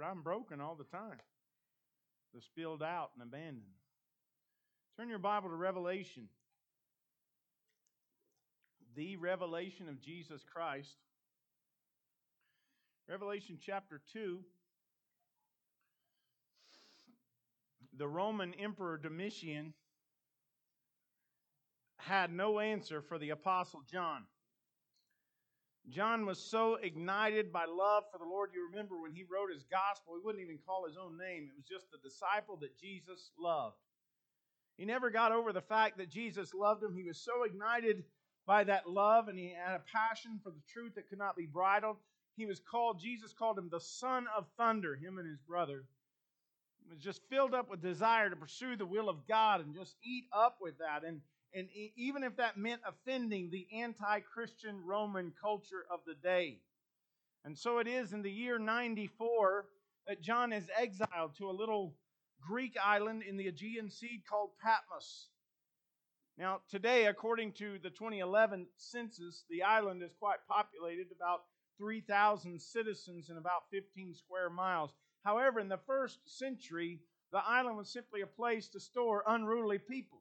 I'm broken all the time. The spilled out and abandoned. Turn your Bible to Revelation. The revelation of Jesus Christ. Revelation chapter 2. The Roman Emperor Domitian had no answer for the Apostle John. John was so ignited by love for the Lord. You remember when he wrote his gospel, he wouldn't even call his own name. It was just the disciple that Jesus loved. He never got over the fact that Jesus loved him. He was so ignited by that love, and he had a passion for the truth that could not be bridled. Jesus called him the Son of Thunder, him and his brother. He was just filled up with desire to pursue the will of God and just eat up with that. And even if that meant offending the anti-Christian Roman culture of the day. And so it is in the year 94 that John is exiled to a little Greek island in the Aegean Sea called Patmos. Now, today, according to the 2011 census, the island is quite populated, about 3,000 citizens in about 15 square miles. However, in the first century, the island was simply a place to store unruly people.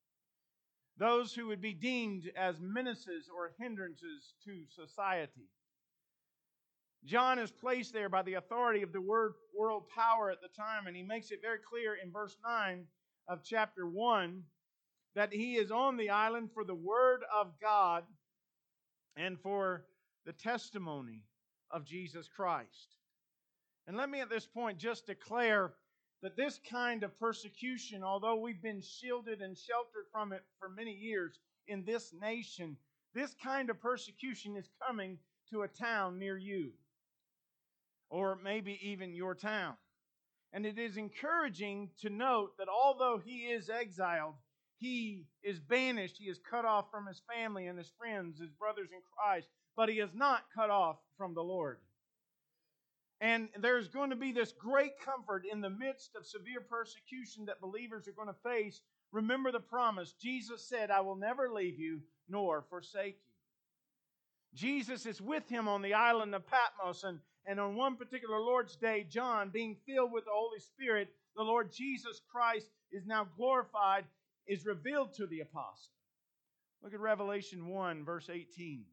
Those who would be deemed as menaces or hindrances to society. John is placed there by the authority of the world power at the time, and he makes it very clear in verse 9 of chapter 1 that he is on the island for the word of God and for the testimony of Jesus Christ. And let me at this point just declare that this kind of persecution, although we've been shielded and sheltered from it for many years in this nation, this kind of persecution is coming to a town near you, or maybe even your town. And it is encouraging to note that although he is exiled, he is banished, he is cut off from his family and his friends, his brothers in Christ, but he is not cut off from the Lord. And there's going to be this great comfort in the midst of severe persecution that believers are going to face. Remember the promise. Jesus said, I will never leave you nor forsake you. Jesus is with him on the island of Patmos. And on one particular Lord's Day, John, being filled with the Holy Spirit, the Lord Jesus Christ is now glorified, is revealed to the apostle. Look at Revelation 1, verse 18.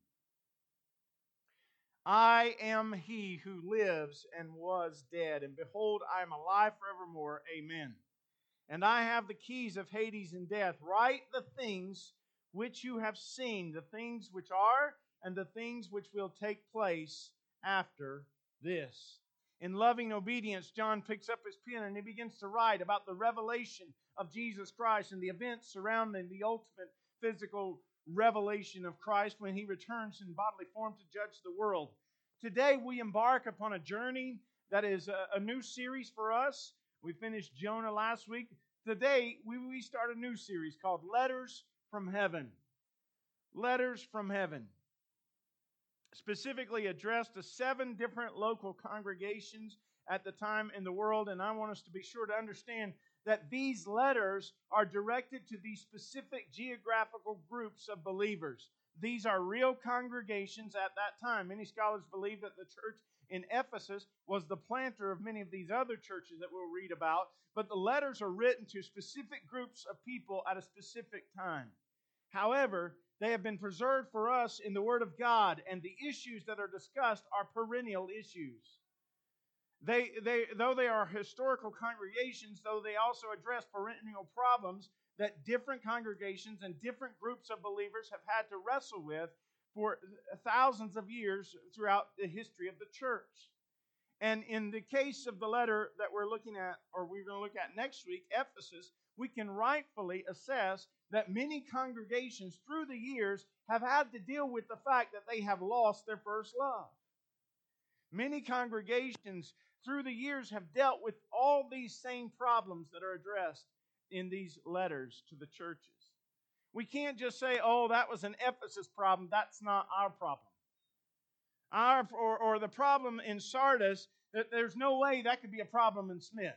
I am he who lives and was dead, and behold, I am alive forevermore. Amen. And I have the keys of Hades and death. Write the things which you have seen, the things which are, and the things which will take place after this. In loving obedience, John picks up his pen and he begins to write about the revelation of Jesus Christ and the events surrounding the ultimate physical revelation of Christ when he returns in bodily form to judge the world. Today we embark upon a journey that is a new series for us. We finished Jonah last week. Today we start a new series called Letters from Heaven. Letters from Heaven. Specifically addressed to 7 different local congregations at the time in the world, and I want us to be sure to understand that these letters are directed to these specific geographical groups of believers. These are real congregations at that time. Many scholars believe that the church in Ephesus was the planter of many of these other churches that we'll read about, but the letters are written to specific groups of people at a specific time. However, they have been preserved for us in the Word of God, and the issues that are discussed are perennial issues. Though they are historical congregations, though they also address perennial problems that different congregations and different groups of believers have had to wrestle with for thousands of years throughout the history of the church. And in the case of the letter that we're looking at, or we're going to look at next week, Ephesus, we can rightfully assess that many congregations through the years have had to deal with the fact that they have lost their first love. Many congregations through the years have dealt with all these same problems that are addressed in these letters to the churches. We can't just say, oh, that was an Ephesus problem. That's not our problem. Or the problem in Sardis, that there's no way that could be a problem in Smith.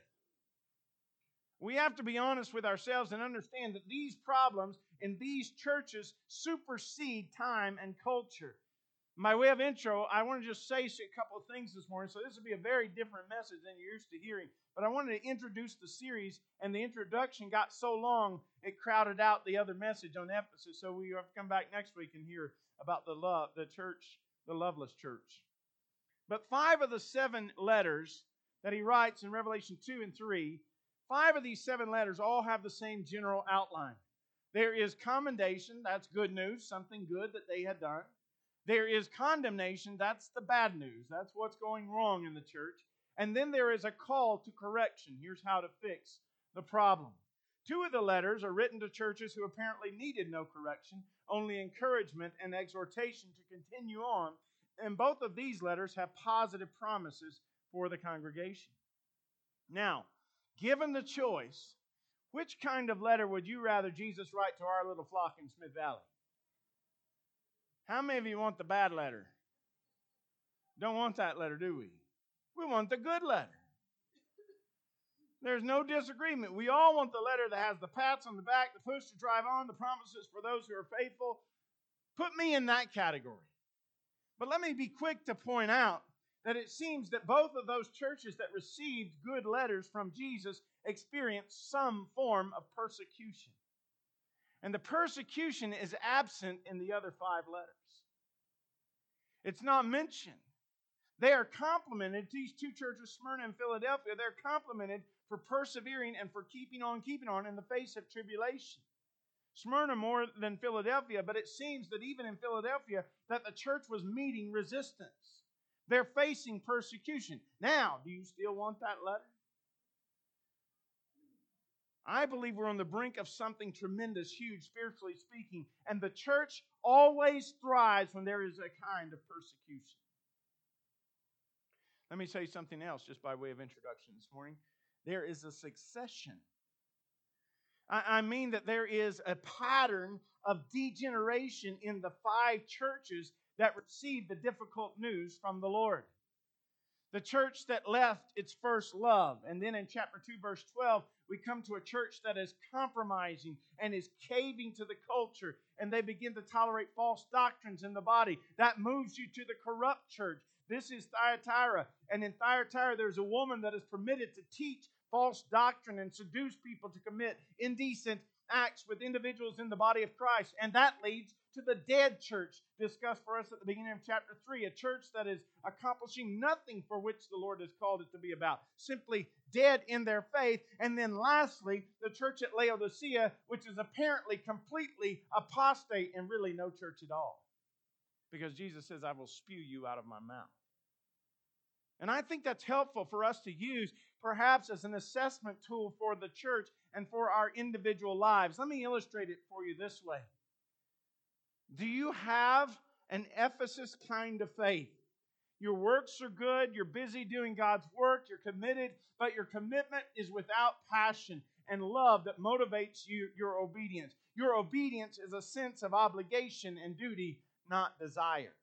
We have to be honest with ourselves and understand that these problems in these churches supersede time and culture. By way of intro, I want to just say a couple of things this morning. So this will be a very different message than you're used to hearing. But I wanted to introduce the series, and the introduction got so long, it crowded out the other message on Ephesus. So we have to come back next week and hear about the church, the loveless church. But 5 of the 7 letters that he writes in Revelation 2 and 3, 5 of these 7 letters all have the same general outline. There is commendation, that's good news, something good that they had done. There is condemnation, that's the bad news. That's what's going wrong in the church. And then there is a call to correction. Here's how to fix the problem. 2 of the letters are written to churches who apparently needed no correction, only encouragement and exhortation to continue on. And both of these letters have positive promises for the congregation. Now, given the choice, which kind of letter would you rather Jesus write to our little flock in Smith Valley? How many of you want the bad letter? Don't want that letter, do we? We want the good letter. There's no disagreement. We all want the letter that has the pats on the back, the push to drive on, the promises for those who are faithful. Put me in that category. But let me be quick to point out that it seems that both of those churches that received good letters from Jesus experienced some form of persecution. And the persecution is absent in the other 5 letters. It's not mentioned. They are complimented, these 2 churches, Smyrna and Philadelphia, they're complimented for persevering and for keeping on in the face of tribulation. Smyrna more than Philadelphia, but it seems that even in Philadelphia, that the church was meeting resistance. They're facing persecution. Now, do you still want that letter? I believe we're on the brink of something tremendous, huge, spiritually speaking, and the church always thrives when there is a kind of persecution. Let me say something else just by way of introduction this morning. There is a succession. I mean that there is a pattern of degeneration in the 5 churches that received the difficult news from the Lord. The church that left its first love. And then in chapter 2, verse 12, we come to a church that is compromising and is caving to the culture. And they begin to tolerate false doctrines in the body. That moves you to the corrupt church. This is Thyatira. And in Thyatira, there's a woman that is permitted to teach false doctrine and seduce people to commit indecent acts with individuals in the body of Christ. And that leads to the dead church discussed for us at the beginning of chapter 3, a church that is accomplishing nothing for which the Lord has called it to be about, simply dead in their faith. And then lastly, the church at Laodicea, which is apparently completely apostate and really no church at all. Because Jesus says, I will spew you out of my mouth. And I think that's helpful for us to use perhaps as an assessment tool for the church and for our individual lives. Let me illustrate it for you this way. Do you have an Ephesus kind of faith? Your works are good, you're busy doing God's work, you're committed, but your commitment is without passion and love that motivates your obedience. Your obedience is a sense of obligation and duty, not desire.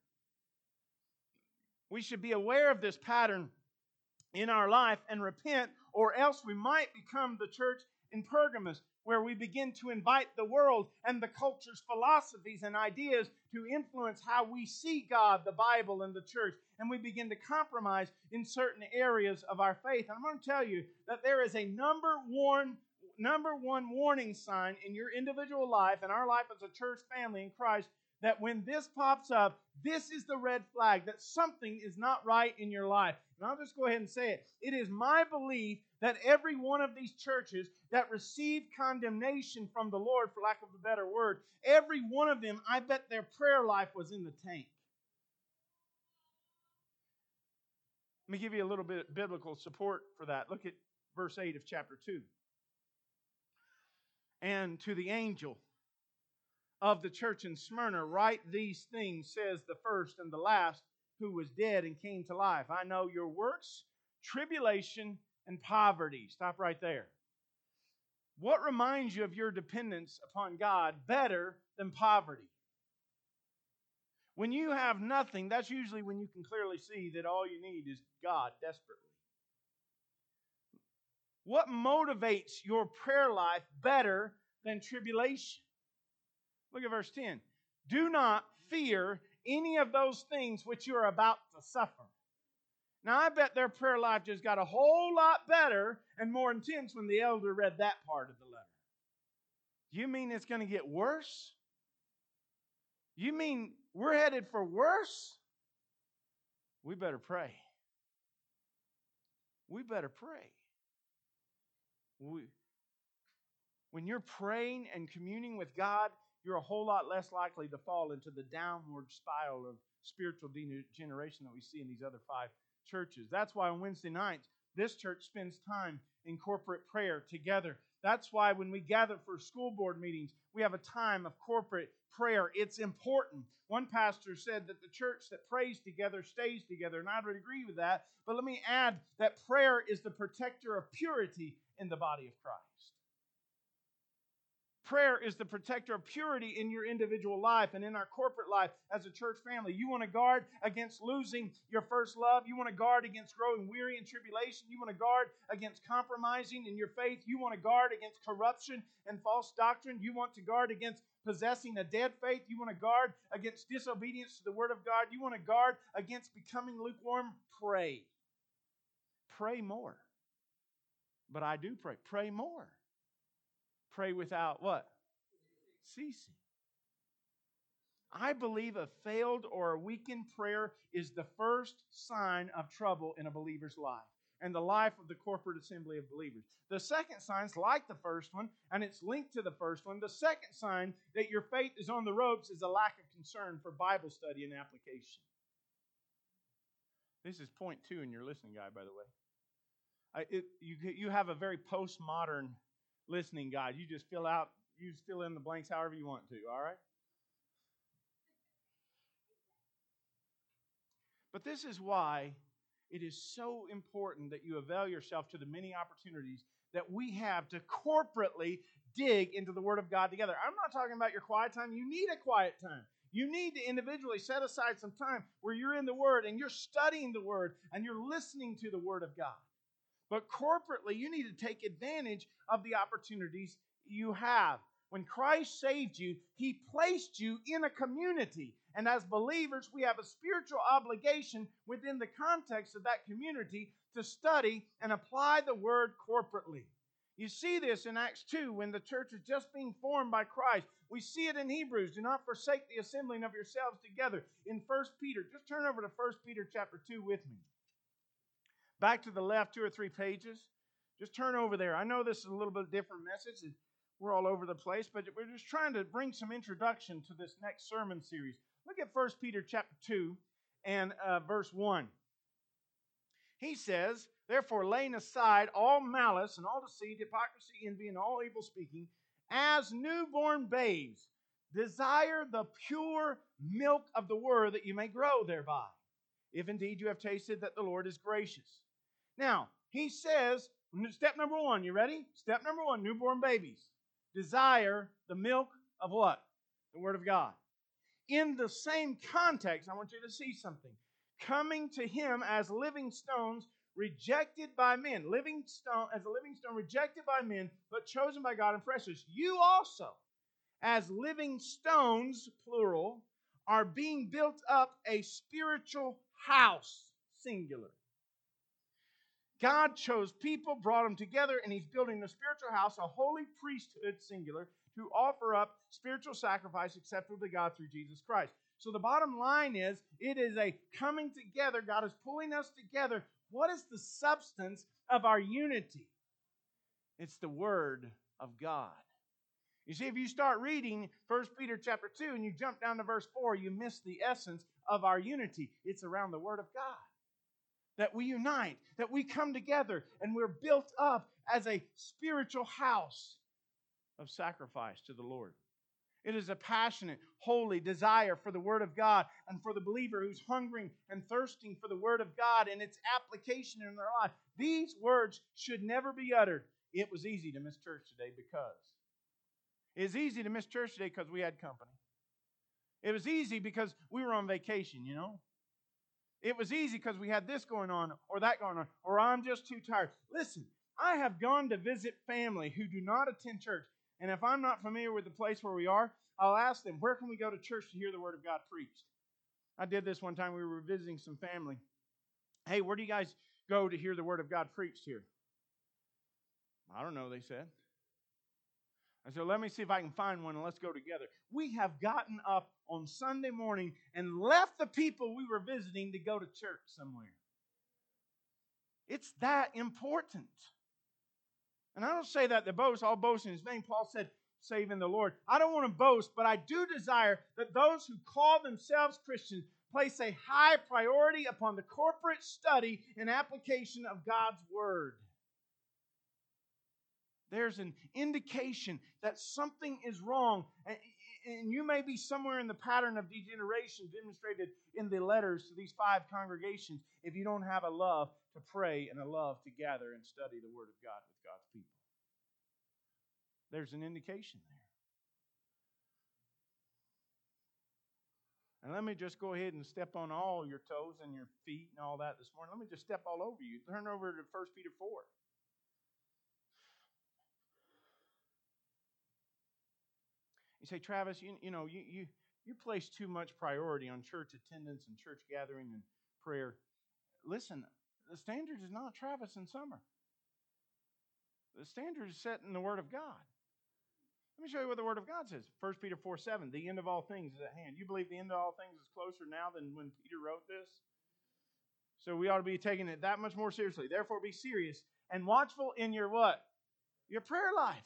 We should be aware of this pattern in our life and repent, or else we might become the church in Pergamos, where we begin to invite the world and the culture's philosophies and ideas to influence how we see God, the Bible, and the church. And we begin to compromise in certain areas of our faith. And I'm going to tell you that there is a number one warning sign in your individual life and our life as a church family in Christ, that when this pops up, this is the red flag that something is not right in your life. And I'll just go ahead and say it. It is my belief that every one of these churches that received condemnation from the Lord, for lack of a better word, every one of them, I bet their prayer life was in the tank. Let me give you a little bit of biblical support for that. Look at verse 8 of chapter 2. And to the angel of the church in Smyrna, write these things, says the first and the last, who was dead and came to life. I know your works, tribulation, and poverty. Stop right there. What reminds you of your dependence upon God better than poverty? When you have nothing, that's usually when you can clearly see that all you need is God desperately. What motivates your prayer life better than tribulation? Look at verse 10. Do not fear any of those things which you are about to suffer. Now, I bet their prayer life just got a whole lot better and more intense when the elder read that part of the letter. You mean it's going to get worse? You mean we're headed for worse? We better pray. We better pray. When you're praying and communing with God, you're a whole lot less likely to fall into the downward spiral of spiritual degeneration that we see in these other 5 churches. That's why on Wednesday nights, this church spends time in corporate prayer together. That's why when we gather for school board meetings, we have a time of corporate prayer. It's important. One pastor said that the church that prays together stays together, and I would agree with that. But let me add that prayer is the protector of purity in the body of Christ. Prayer is the protector of purity in your individual life and in our corporate life as a church family. You want to guard against losing your first love. You want to guard against growing weary in tribulation. You want to guard against compromising in your faith. You want to guard against corruption and false doctrine. You want to guard against possessing a dead faith. You want to guard against disobedience to the Word of God. You want to guard against becoming lukewarm. Pray. Pray more. But I do pray. Pray more. Pray without what? Ceasing. I believe a failed or a weakened prayer is the first sign of trouble in a believer's life and the life of the corporate assembly of believers. The second sign is like the first one, and it's linked to the first one. The second sign that your faith is on the ropes is a lack of concern for Bible study and application. This is point 2 in your listening guide, by the way. You have a very postmodern listening guide. You just fill in the blanks however you want to, all right? But this is why it is so important that you avail yourself to the many opportunities that we have to corporately dig into the Word of God together. I'm not talking about your quiet time. You need a quiet time. You need to individually set aside some time where you're in the Word and you're studying the Word and you're listening to the Word of God. But corporately, you need to take advantage of the opportunities you have. When Christ saved you, He placed you in a community. And as believers, we have a spiritual obligation within the context of that community to study and apply the Word corporately. You see this in Acts 2 when the church is just being formed by Christ. We see it in Hebrews. Do not forsake the assembling of yourselves together. In 1 Peter, just turn over to 1 Peter chapter 2 with me. Back to the left 2 or 3 pages. Just turn over there. I know this is a little bit different message. We're all over the place, but we're just trying to bring some introduction to this next sermon series. Look at 1 Peter chapter 2 and verse 1. He says, therefore, laying aside all malice and all deceit, hypocrisy, envy, and all evil speaking, as newborn babes, desire the pure milk of the word that you may grow thereby, if indeed you have tasted that the Lord is gracious. Now, he says, step number 1, you ready? Step number 1, newborn babies. Desire the milk of what? The Word of God. In the same context, I want you to see something. Coming to Him as living stones, rejected by men. As a living stone, rejected by men, but chosen by God and precious. You also, as living stones, plural, are being built up a spiritual house, singular. God chose people, brought them together, and He's building a spiritual house, a holy priesthood, singular, to offer up spiritual sacrifice acceptable to God through Jesus Christ. So the bottom line is, it is a coming together. God is pulling us together. What is the substance of our unity? It's the Word of God. You see, if you start reading 1 Peter chapter 2 and you jump down to verse 4, you miss the essence of our unity. It's around the Word of God. That we unite, that we come together, and we're built up as a spiritual house of sacrifice to the Lord. It is a passionate, holy desire for the Word of God and for the believer who's hungering and thirsting for the Word of God and its application in their life. These words should never be uttered. It was easy to miss church today it's easy to miss church today because we had company. It was easy because we were on vacation, you know. It was easy because we had this going on or that going on, or I'm just too tired. Listen, I have gone to visit family who do not attend church. And if I'm not familiar with the place where we are, I'll ask them, where can we go to church to hear the Word of God preached? I did this one time. We were visiting some family. Hey, where do you guys go to hear the Word of God preached here? I don't know, they said. I said, let me see if I can find one and let's go together. We have gotten up on Sunday morning and left the people we were visiting to go to church somewhere. It's that important. And I don't say that to boast. All boasting is vain. Paul said, save in the Lord. I don't want to boast, but I do desire that those who call themselves Christians place a high priority upon the corporate study and application of God's Word. There's an indication that something is wrong. And you may be somewhere in the pattern of degeneration demonstrated in the letters to these 5 congregations if you don't have a love to pray and a love to gather and study the Word of God with God's people. There's an indication there. And let me just go ahead and step on all your toes and your feet and all that this morning. Let me just step all over you. Turn over to 1 Peter 4. You say, Travis, you place too much priority on church attendance and church gathering and prayer. Listen, the standard is not Travis in summer. The standard is set in the Word of God. Let me show you what the Word of God says. 1 Peter 4:7, the end of all things is at hand. You believe the end of all things is closer now than when Peter wrote this? So we ought to be taking it that much more seriously. Therefore, be serious and watchful in your what? Your prayer life.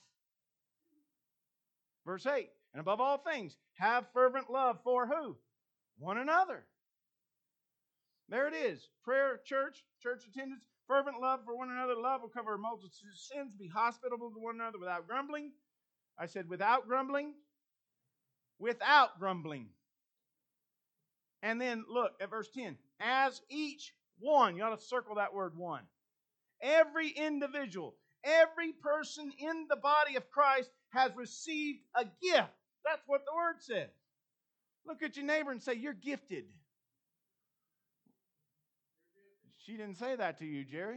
Verse 8, and above all things, have fervent love for who? One another. There it is. Prayer, church attendance, fervent love for one another. Love will cover a multitude of sins. Be hospitable to one another without grumbling. I said without grumbling. Without grumbling. And then look at verse 10. As each one, you ought to circle that word one. Every individual, every person in the body of Christ has received a gift. That's what the word says. Look at your neighbor and say, you're gifted. She didn't say that to you, Jerry.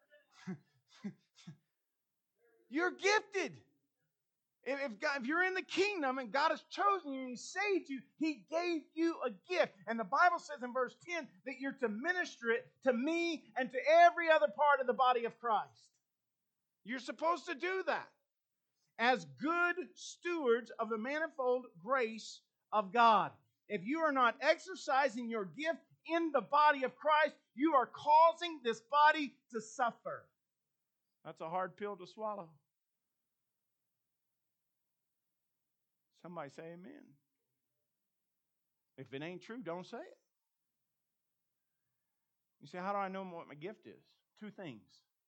You're gifted. If you're in the kingdom and God has chosen you and He saved you, He gave you a gift. And the Bible says in verse 10 that you're to minister it to me and to every other part of the body of Christ. You're supposed to do that as good stewards of the manifold grace of God. If you are not exercising your gift in the body of Christ, you are causing this body to suffer. That's a hard pill to swallow. Somebody say amen. If it ain't true, don't say it. You say, how do I know what my gift is? 2 things.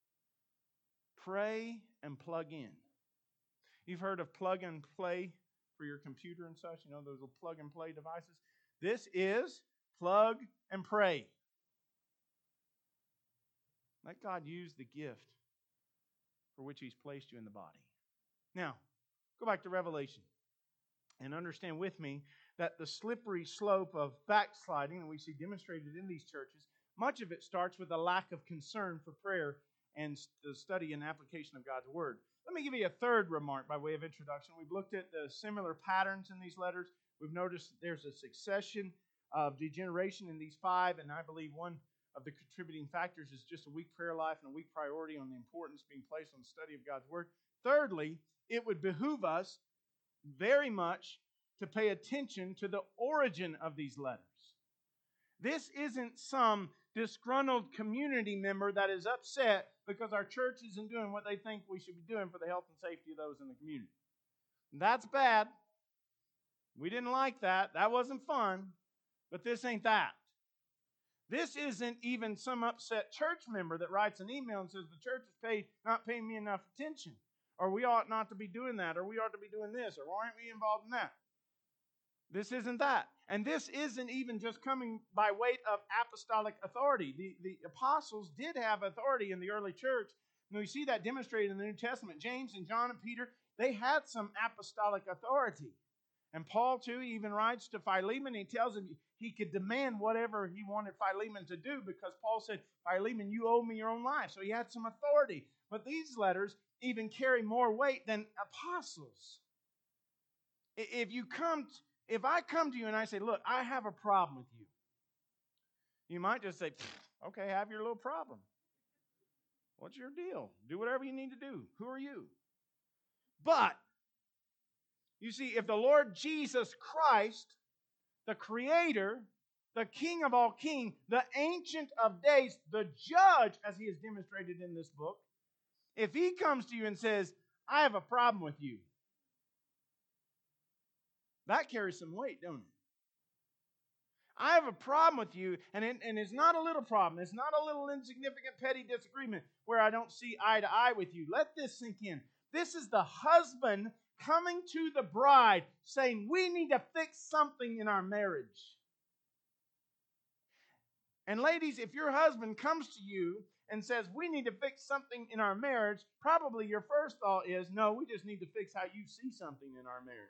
Pray and plug in. You've heard of plug and play for your computer and such. You know, those little plug and play devices. This is plug and pray. Let God use the gift for which He's placed you in the body. Now, go back to Revelation and understand with me that the slippery slope of backsliding that we see demonstrated in these churches, much of it starts with a lack of concern for prayer and the study and application of God's Word. Let me give you a third remark by way of introduction. We've looked at the similar patterns in these letters. We've noticed there's a succession of degeneration in these 5, and I believe one of the contributing factors is just a weak prayer life and a weak priority on the importance being placed on the study of God's Word. Thirdly, it would behoove us very much to pay attention to the origin of these letters. This isn't some disgruntled community member that is upset because our church isn't doing what they think we should be doing for the health and safety of those in the community. That's bad. We didn't like that. That wasn't fun. But this ain't that. This isn't even some upset church member that writes an email and says the church is not paying me enough attention, or we ought not to be doing that, or we ought to be doing this, or why aren't we involved in that? This isn't that. And this isn't even just coming by weight of apostolic authority. The apostles did have authority in the early church. And we see that demonstrated in the New Testament. James and John and Peter, they had some apostolic authority. And Paul, too, even writes to Philemon. He tells him he could demand whatever he wanted Philemon to do because Paul said, Philemon, you owe me your own life. So he had some authority. But these letters even carry more weight than apostles. If I come to you and I say, look, I have a problem with you. You might just say, okay, have your little problem. What's your deal? Do whatever you need to do. Who are you? But, you see, if the Lord Jesus Christ, the Creator, the King of all kings, the Ancient of Days, the Judge, as He is demonstrated in this book, if He comes to you and says, I have a problem with you, that carries some weight, don't it? I have a problem with you, and it's not a little problem. It's not a little insignificant petty disagreement where I don't see eye to eye with you. Let this sink in. This is the husband coming to the bride saying, we need to fix something in our marriage. And ladies, if your husband comes to you and says, we need to fix something in our marriage, probably your first thought is, no, we just need to fix how you see something in our marriage.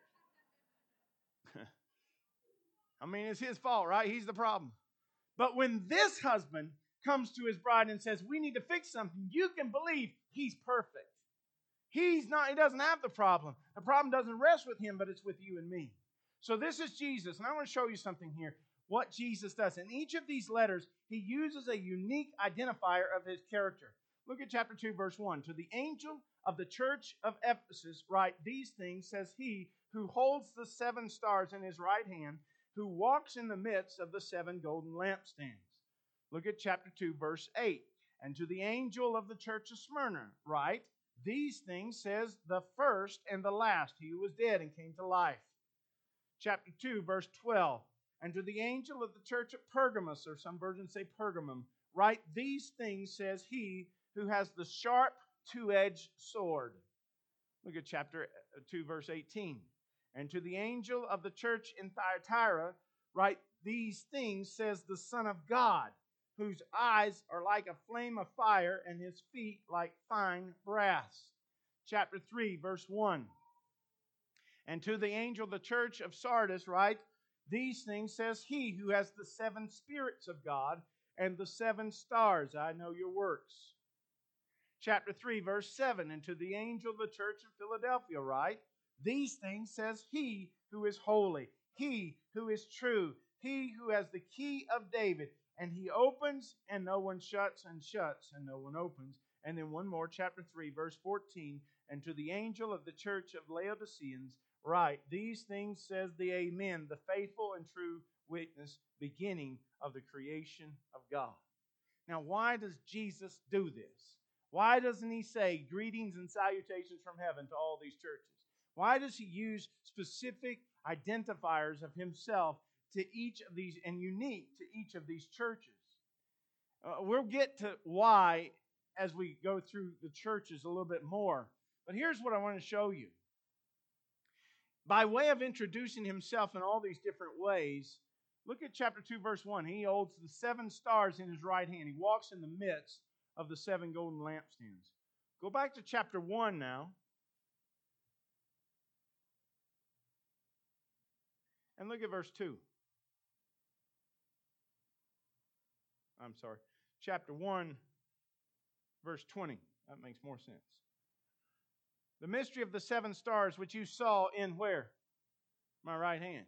I mean, it's his fault, right? He's the problem. But when this husband comes to his bride and says, we need to fix something, you can believe he's perfect. He doesn't have the problem. The problem doesn't rest with him, but it's with you and me. So this is Jesus, and I want to show you something here, what Jesus does. In each of these letters, he uses a unique identifier of his character. Look at chapter 2, verse 1. To the angel of the church of Ephesus write these things, says he who holds the 7 stars in his right hand, who walks in the midst of the 7 golden lampstands. Look at chapter 2, verse 8. And to the angel of the church of Smyrna write, these things says the first and the last, he who was dead and came to life. Chapter 2, verse 12. And to the angel of the church at Pergamos, or some versions say Pergamum, write these things says he who has the sharp 2-edged sword. Look at chapter 2, verse 18. And to the angel of the church in Thyatira, write these things, says the Son of God, whose eyes are like a flame of fire and his feet like fine brass. Chapter 3, verse 1. And to the angel of the church of Sardis, write these things, says he who has the 7 spirits of God and the 7 stars. I know your works. Chapter 3, verse 7. And to the angel of the church of Philadelphia, write these things says he who is holy, he who is true, he who has the key of David, and he opens and no one shuts, and shuts and no one opens. And then one more, chapter 3, verse 14. And to the angel of the church of Laodiceans write, these things says the Amen, the faithful and true witness, beginning of the creation of God. Now, why does Jesus do this? Why doesn't he say greetings and salutations from heaven to all these churches? Why does he use specific identifiers of himself to each of these and unique to each of these churches? We'll get to why as we go through the churches a little bit more. But here's what I want to show you. By way of introducing himself in all these different ways, look at chapter 2, verse 1. He holds the 7 stars in his right hand. He walks in the midst of the 7 golden lampstands. Go back to chapter 1 now. And look at verse 2. I'm sorry. Chapter 1, verse 20. That makes more sense. The mystery of the 7 stars which you saw in where? My right hand.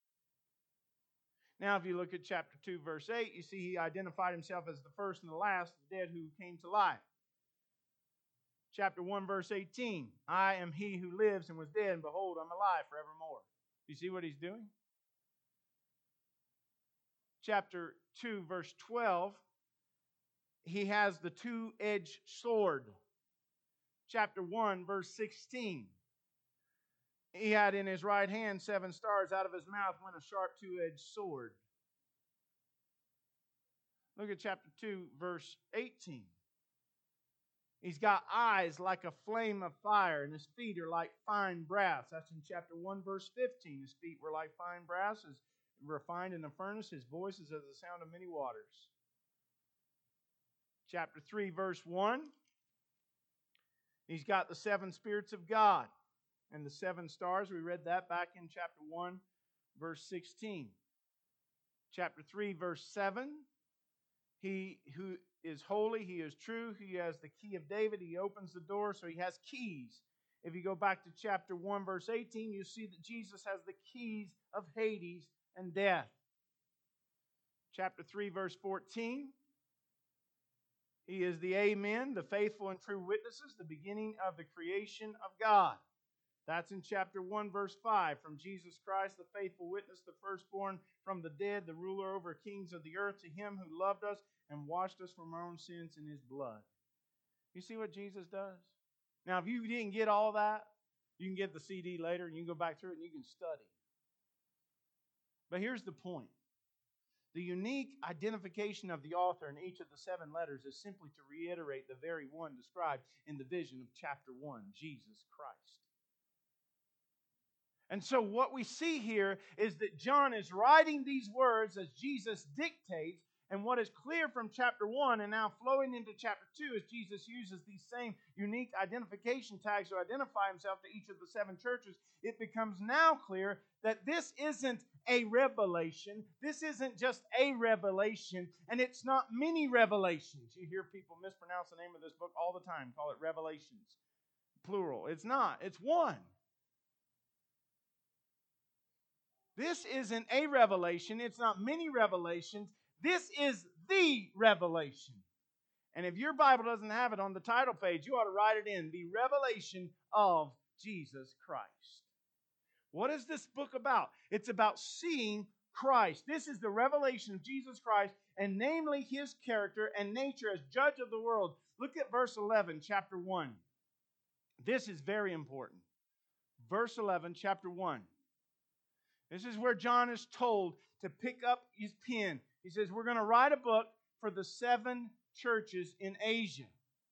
Now, if you look at chapter 2, verse 8, you see he identified himself as the first and the last, the dead who came to life. Chapter 1, verse 18. I am he who lives and was dead, and behold, I'm alive forevermore. You see what he's doing? Chapter 2, verse 12. He has the 2-edged sword. Chapter 1, verse 16. He had in his right hand 7 stars. Out of his mouth went a sharp 2-edged sword. Look at chapter 2, verse 18. He's got eyes like a flame of fire, and his feet are like fine brass. That's in chapter 1, verse 15. His feet were like fine brass, as refined in the furnace. His voice is as the sound of many waters. Chapter 3, verse 1. He's got the 7 spirits of God and the 7 stars. We read that back in chapter 1, verse 16. Chapter 3, verse 7. He who is holy, he is true, he has the key of David, he opens the door, so he has keys. If you go back to chapter 1, verse 18, you see that Jesus has the keys of Hades and death. chapter 3, verse 14. He is the Amen, the faithful and true witnesses, the beginning of the creation of God. That's in chapter 1, verse 5. From Jesus Christ, the faithful witness, the firstborn from the dead, the ruler over kings of the earth, to Him who loved us and washed us from our own sins in His blood. You see what Jesus does? Now, if you didn't get all that, you can get the CD later and you can go back through it and you can study. But here's the point. The unique identification of the author in each of the 7 letters is simply to reiterate the very one described in the vision of chapter 1, Jesus Christ. And so what we see here is that John is writing these words as Jesus dictates, and what is clear from chapter 1 and now flowing into chapter 2 is Jesus uses these same unique identification tags to identify Himself to each of the 7 churches. It becomes now clear that this isn't a revelation. This isn't just a revelation, and it's not many revelations. You hear people mispronounce the name of this book all the time, call it Revelations, plural. It's not. It's one. This isn't a revelation. It's not many revelations. This is the revelation. And if your Bible doesn't have it on the title page, you ought to write it in, the revelation of Jesus Christ. What is this book about? It's about seeing Christ. This is the revelation of Jesus Christ, and namely His character and nature as judge of the world. Look at verse 11, chapter 1. This is very important. Verse 11, chapter 1. This is where John is told to pick up his pen. He says, we're going to write a book for the 7 churches in Asia.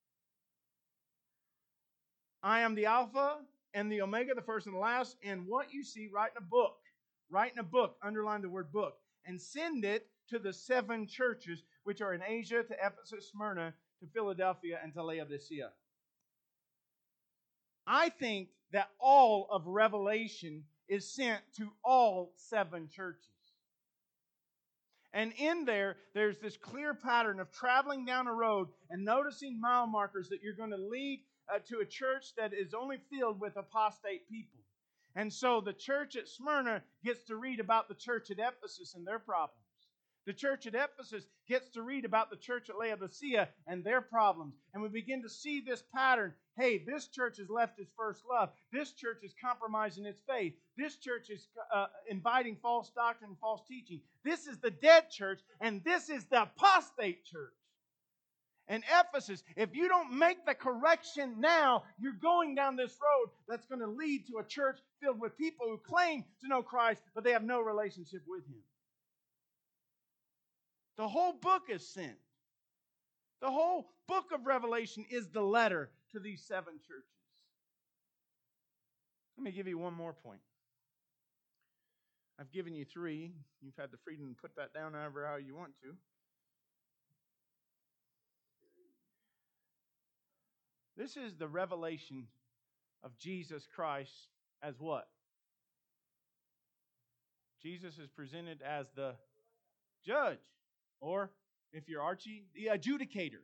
I am the Alpha and the Omega, the first and the last, and what you see, write in a book. Write in a book, underline the word book, and send it to the 7 churches which are in Asia, to Ephesus, Smyrna, to Philadelphia, and to Laodicea. I think that all of Revelation is sent to all 7 churches. And in there's this clear pattern of traveling down a road and noticing mile markers that you're going to lead to a church that is only filled with apostate people. And so the church at Smyrna gets to read about the church at Ephesus and their problems. The church at Ephesus gets to read about the church at Laodicea and their problems. And we begin to see this pattern. Hey, this church has left its first love. This church is compromising its faith. This church is inviting false doctrine and false teaching. This is the dead church, and this is the apostate church. And Ephesus, if you don't make the correction now, you're going down this road that's going to lead to a church filled with people who claim to know Christ, but they have no relationship with Him. The whole book is sent. The whole book of Revelation is the letter to these 7 churches. Let me give you one more point. I've given you 3. You've had the freedom to put that down however how you want to. This is the revelation of Jesus Christ as what? Jesus is presented as the judge. Or, if you're Archie, the adjudicator.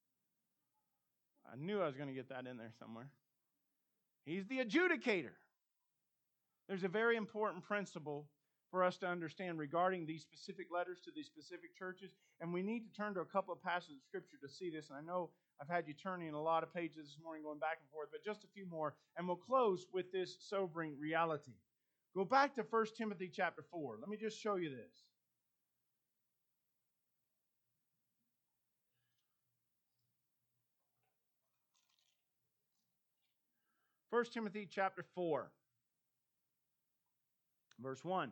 I knew I was going to get that in there somewhere. He's the adjudicator. There's a very important principle for us to understand regarding these specific letters to these specific churches, and we need to turn to a couple of passages of Scripture to see this, and I know I've had you turning a lot of pages this morning going back and forth, but just a few more, and we'll close with this sobering reality. Go back to 1 Timothy chapter 4. Let me just show you this. 1 Timothy chapter 4, verse 1.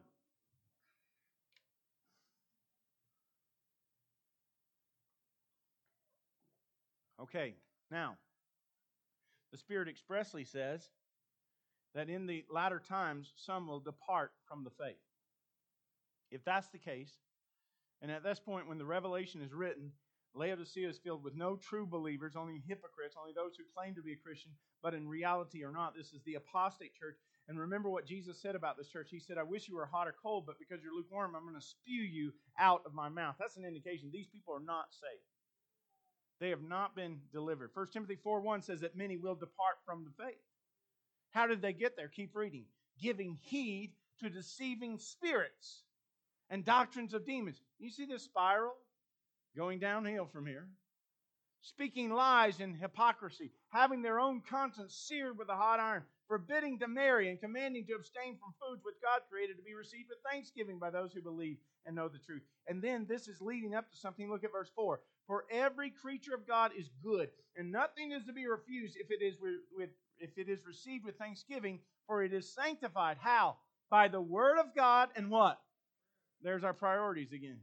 Okay, now, the Spirit expressly says that in the latter times some will depart from the faith. If that's the case, and at this point when the revelation is written, Laodicea is filled with no true believers, only hypocrites, only those who claim to be a Christian, but in reality are not. This is the apostate church. And remember what Jesus said about this church. He said, I wish you were hot or cold, but because you're lukewarm, I'm going to spew you out of my mouth. That's an indication these people are not saved. They have not been delivered. 1 Timothy 4:1 says that many will depart from the faith. How did they get there? Keep reading. Giving heed to deceiving spirits and doctrines of demons. You see this spiral going downhill from here? Speaking lies and hypocrisy, having their own conscience seared with a hot iron, forbidding to marry and commanding to abstain from foods which God created to be received with thanksgiving by those who believe and know the truth. And then this is leading up to something. Look at verse 4. For every creature of God is good, and nothing is to be refused if it is received with thanksgiving, for it is sanctified. How? By the word of God and what? There's our priorities again.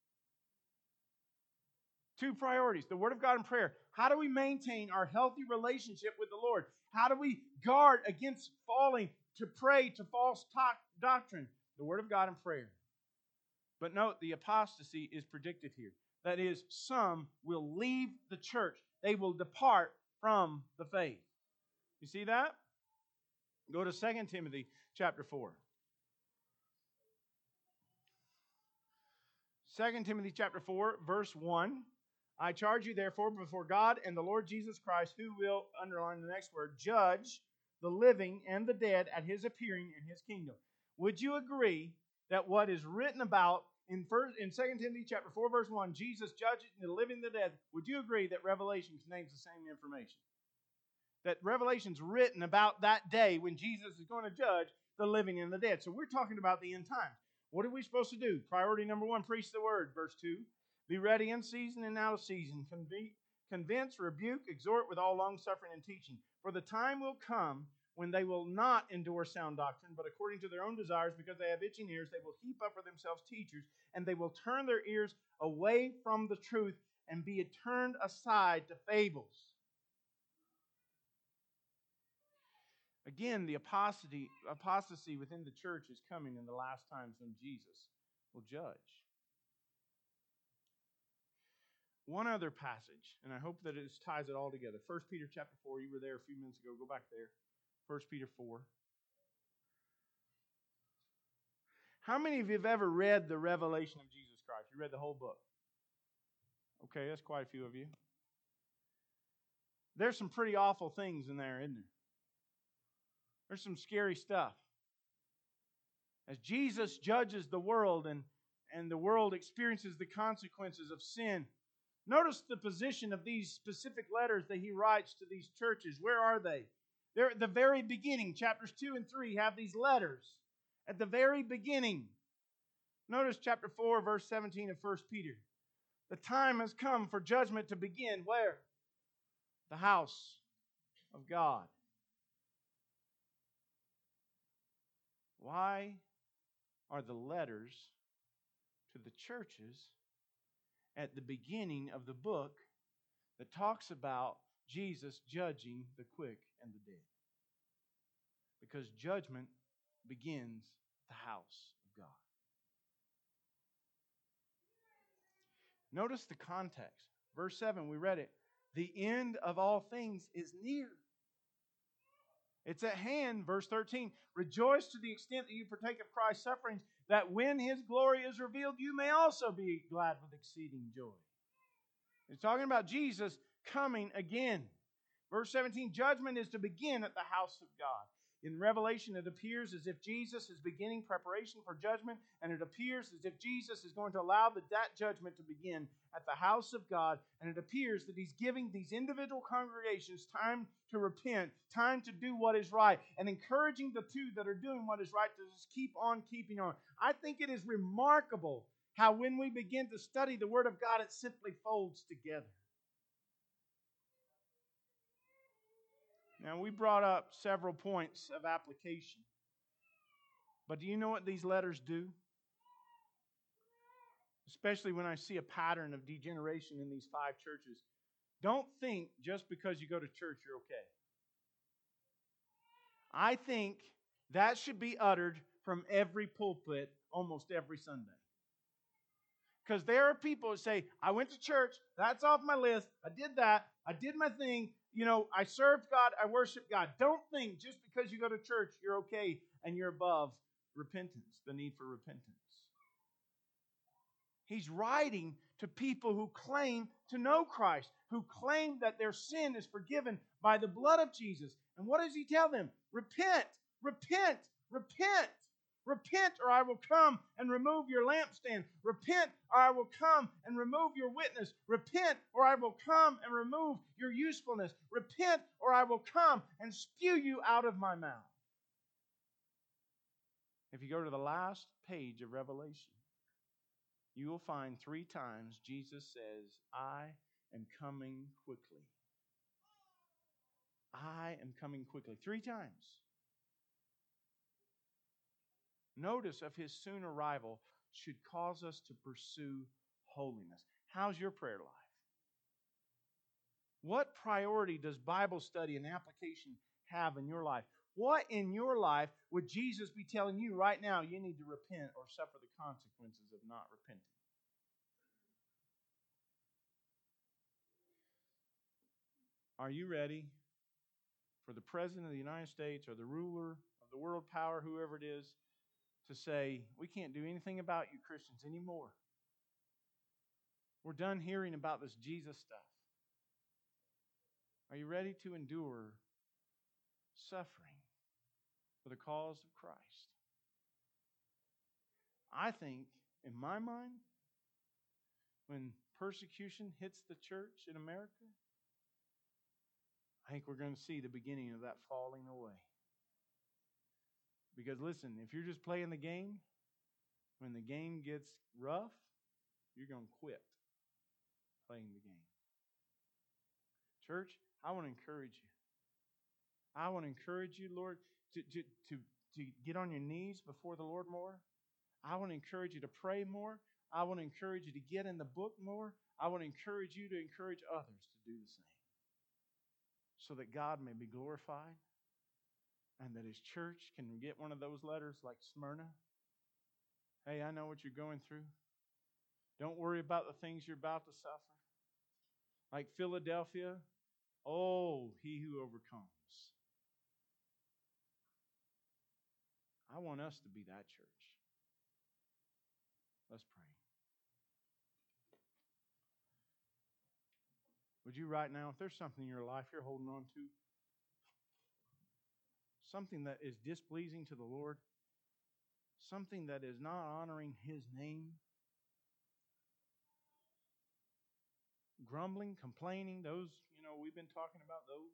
Two priorities, the Word of God and prayer. How do we maintain our healthy relationship with the Lord? How do we guard against falling to prey to false doctrine? The Word of God and prayer. But note, the apostasy is predicted here. That is, some will leave the church. They will depart from the faith. You see that? Go to 2 Timothy chapter 4. 2 Timothy chapter 4, verse 1. I charge you, therefore, before God and the Lord Jesus Christ, who will, underline the next word, judge the living and the dead at His appearing in His kingdom. Would you agree that what is written about in 2 Timothy chapter 4, verse 1, Jesus judging the living and the dead, would you agree that Revelation contains the same information? That Revelation's written about that day when Jesus is going to judge the living and the dead. So we're talking about the end times. What are we supposed to do? Priority number 1, preach the word, verse 2. Be ready in season and out of season. Convince, rebuke, exhort with all long-suffering and teaching. For the time will come when they will not endure sound doctrine, but according to their own desires, because they have itching ears, they will heap up for themselves teachers, and they will turn their ears away from the truth and be turned aside to fables. Again, the apostasy within the church is coming in the last times when Jesus will judge. One other passage, and I hope that it ties it all together. 1 Peter chapter 4, you were there a few minutes ago. Go back there. 1 Peter 4. How many of you have ever read the revelation of Jesus Christ? You read the whole book? Okay, that's quite a few of you. There's some pretty awful things in there, isn't there? There's some scary stuff. As Jesus judges the world and the world experiences the consequences of sin, notice the position of these specific letters that he writes to these churches. Where are they? They're at the very beginning. Chapters 2 and 3 have these letters at the very beginning. Notice chapter 4, verse 17 of 1 Peter. The time has come for judgment to begin. Where? The house of God. Why are the letters to the churches at the beginning of the book that talks about Jesus judging the quick and the dead? Because judgment begins at the house of God. Notice the context. Verse 7, we read it. The end of all things is near. It's at hand, verse 13. Rejoice to the extent that you partake of Christ's sufferings, that when His glory is revealed, you may also be glad with exceeding joy. It's talking about Jesus coming again. Verse 17, judgment is to begin at the house of God. In Revelation, it appears as if Jesus is beginning preparation for judgment, and it appears as if Jesus is going to allow that judgment to begin at the house of God, and it appears that He's giving these individual congregations time to repent, time to do what is right, and encouraging the two that are doing what is right to just keep on keeping on. I think it is remarkable how when we begin to study the Word of God, it simply folds together. Now, we brought up several points of application. But do you know what these letters do? Especially when I see a pattern of degeneration in these 5 churches. Don't think just because you go to church you're okay. I think that should be uttered from every pulpit almost every Sunday. Because there are people who say, I went to church, that's off my list, I did that, I did my thing, I served God, I worshiped God. Don't think just because you go to church you're okay and you're above repentance, the need for repentance. He's writing to people who claim to know Christ, who claim that their sin is forgiven by the blood of Jesus. And what does he tell them? Repent, repent, repent. Repent, or I will come and remove your lampstand. Repent, or I will come and remove your witness. Repent, or I will come and remove your usefulness. Repent, or I will come and spew you out of my mouth. If you go to the last page of Revelation, you will find 3 times Jesus says, I am coming quickly. I am coming quickly. 3 times. Notice of His soon arrival should cause us to pursue holiness. How's your prayer life? What priority does Bible study and application have in your life? What in your life would Jesus be telling you right now you need to repent or suffer the consequences of not repenting? Are you ready for the President of the United States or the ruler of the world power, whoever it is, to say, we can't do anything about you Christians anymore. We're done hearing about this Jesus stuff. Are you ready to endure suffering for the cause of Christ? I think, in my mind, when persecution hits the church in America, I think we're going to see the beginning of that falling away. Because listen, if you're just playing the game, when the game gets rough, you're going to quit playing the game. Church, I want to encourage you. I want to encourage you, Lord, to get on your knees before the Lord more. I want to encourage you to pray more. I want to encourage you to get in the book more. I want to encourage you to encourage others to do the same, so that God may be glorified and that His church can get one of those letters like Smyrna. Hey, I know what you're going through. Don't worry about the things you're about to suffer. Like Philadelphia, oh, he who overcomes. I want us to be that church. Let's pray. Would you right now, if there's something in your life you're holding on to, something that is displeasing to the Lord, something that is not honoring His name, grumbling, complaining, those, we've been talking about those.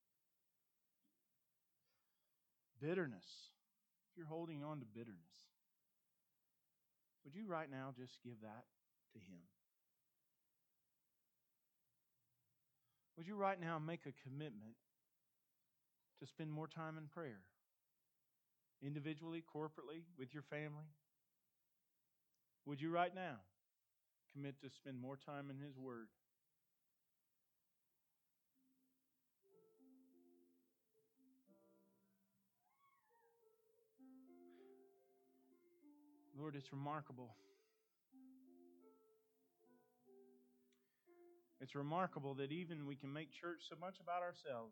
Bitterness. If you're holding on to bitterness, would you right now just give that to Him? Would you right now make a commitment to spend more time in prayer? Individually, corporately, with your family? Would you right now commit to spend more time in His Word? Lord, it's remarkable. It's remarkable that even we can make church so much about ourselves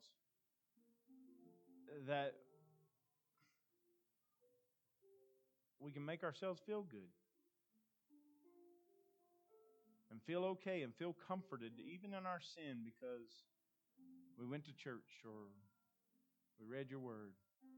that we can make ourselves feel good and feel okay and feel comforted even in our sin because we went to church or we read your word.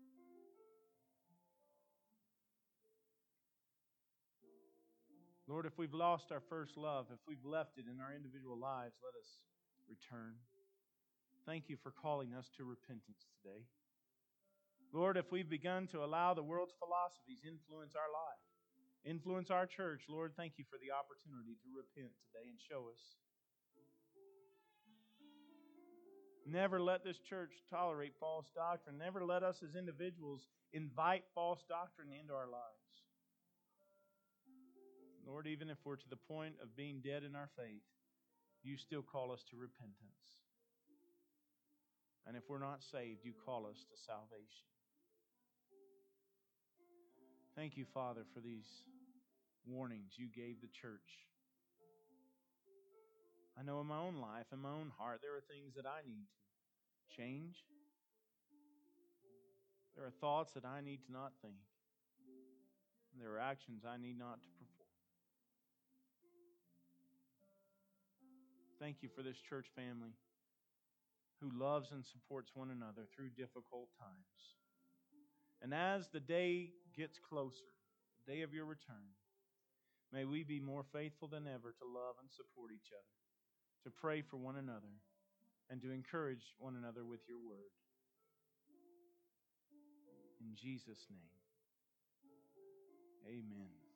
Lord, if we've lost our first love, if we've left it in our individual lives, let us return. Thank you for calling us to repentance today. Lord, if we've begun to allow the world's philosophies influence our life, influence our church, Lord, thank you for the opportunity to repent today and show us. Never let this church tolerate false doctrine. Never let us as individuals invite false doctrine into our lives. Lord, even if we're to the point of being dead in our faith, you still call us to repentance. And if we're not saved, you call us to salvation. Thank you, Father, for these warnings you gave the church. I know in my own life, in my own heart, there are things that I need to change. There are thoughts that I need to not think. There are actions I need not to perform. Thank you for this church family who loves and supports one another through difficult times. And as the day gets closer, the day of your return, may we be more faithful than ever to love and support each other, to pray for one another, and to encourage one another with your word. In Jesus' name, amen.